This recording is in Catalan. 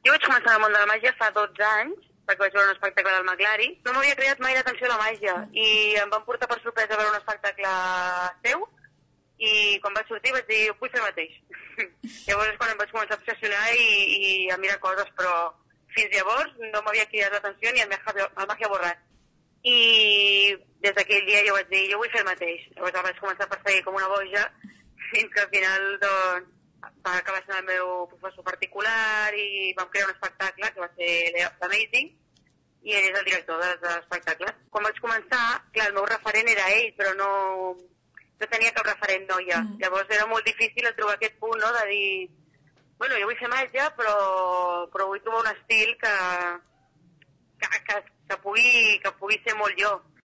Jo vaig començar al món de la màgia fa 12 anys, perquè vaig veure un espectacle del Maglari. No m'havia cridat mai l'atenció a la màgia i em van portar per sorpresa a veure un espectacle seu i quan vaig sortir vaig dir, vull fer el mateix. Llavors és quan em vaig començar a obsessionar i a mirar coses, però fins llavors no m'havia cridat l'atenció ni el Magia Borrat. I des d'aquell dia jo vaig dir, jo vull fer el mateix. Llavors vaig començar a perseguir com una boja fins que al final doncs, va acabar sent el meu professor particular i vam crear un espectacle que va ser l'Amazing i ell és el director dels espectacles. Quan vaig començar, clar, el meu referent era ell, però no tenia cap referent noia. Llavors era molt difícil trobar aquest punt, no?, de dir, bueno, jo vull fer màgia, però vull trobar un estil que pugui ser molt jo.